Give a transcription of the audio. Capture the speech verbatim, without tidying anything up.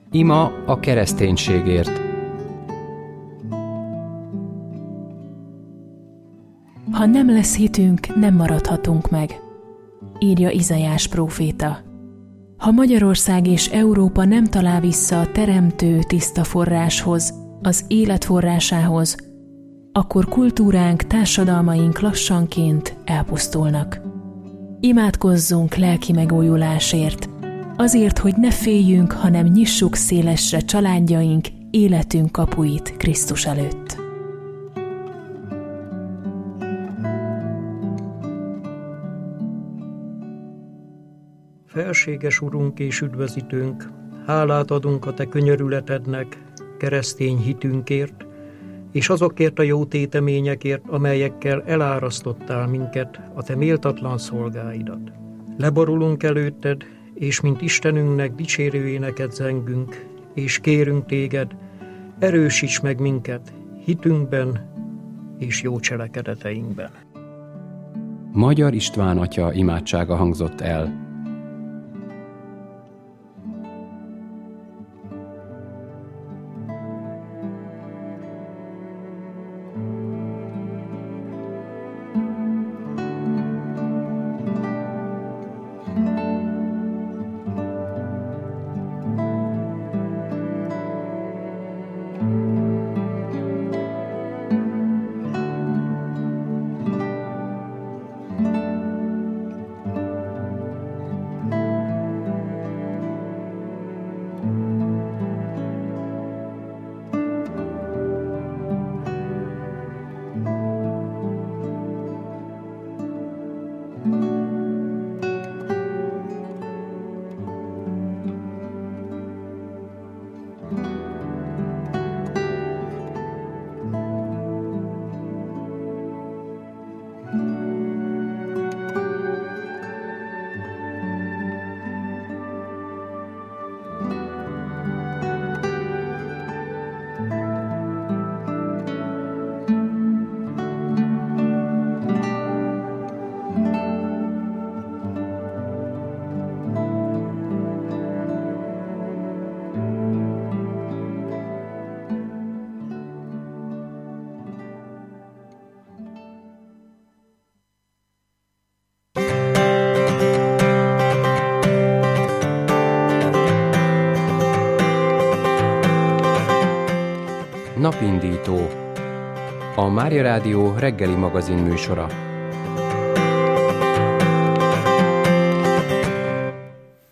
Ima a kereszténységért. Ha nem lesz hitünk, nem maradhatunk meg, írja Izaiás próféta. Ha Magyarország és Európa nem talál vissza a teremtő tiszta forráshoz, az élet forrásához, akkor kultúránk, társadalmaink lassanként elpusztulnak. Imádkozzunk lelki megújulásért, azért, hogy ne féljünk, hanem nyissuk szélesre családjaink, életünk kapuit Krisztus előtt. Felséges Urunk és Üdvözítőnk, hálát adunk a Te könyörületednek, keresztény hitünkért, és azokért a jó téteményekért, amelyekkel elárasztottál minket, a Te méltatlan szolgáidat. Leborulunk előtted, és mint Istenünknek dicsérő éneket zengünk, és kérünk Téged, erősíts meg minket hitünkben és jó cselekedeteinkben. Magyar István atya imádsága hangzott el. Napindító, a Mária Rádió reggeli magazin műsora.